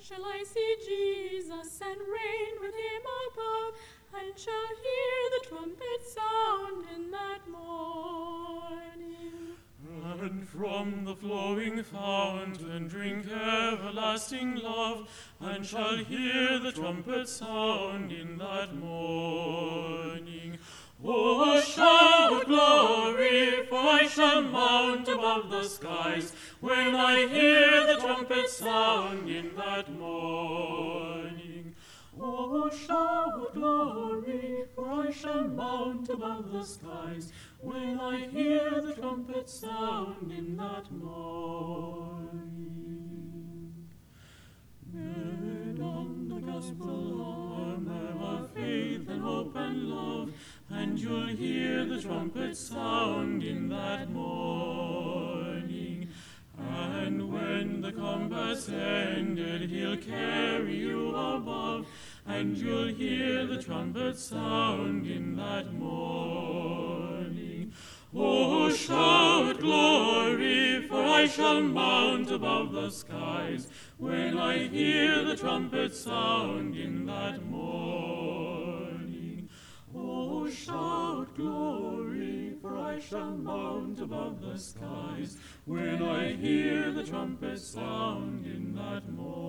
shall I see Jesus and reign with him above, and shall hear the trumpet sound in that morning. And from the flowing fountain drink everlasting love, and shall hear the trumpet sound in that morning. Oh, shout glory, for I shall mount above the skies, when I hear the trumpet sound in that morning. Oh, shout glory, for I shall mount above the skies, when I hear the trumpet sound in that morning. Gird on the gospel armor of faith and hope and love, and you'll hear the trumpet sound in that morning. And when the combat's ended, he'll carry you above, and you'll hear the trumpet sound in that morning. Oh, shout glory, for I shall mount above the skies, when I hear the trumpet sound in that morning. Oh, shout glory, for I shall mount above the skies, when I hear the trumpet sound in that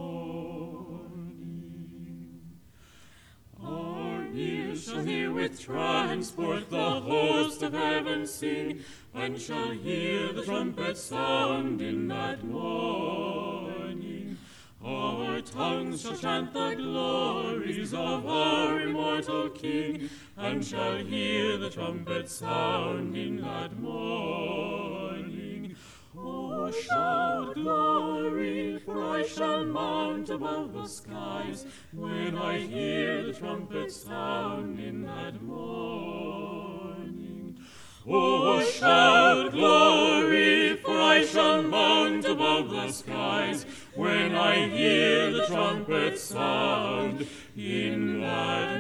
morning. Our ears shall hear with transport the host of heaven sing, and shall hear the trumpet sound in that morning. Our tongues shall chant the glories of our immortal King, and shall hear the trumpet sound in that morning. Oh, shout glory, for I shall mount above the skies, when I hear the trumpet sound in that morning. Oh, shout glory, for I shall mount above the skies, when I hear the trumpet sound in that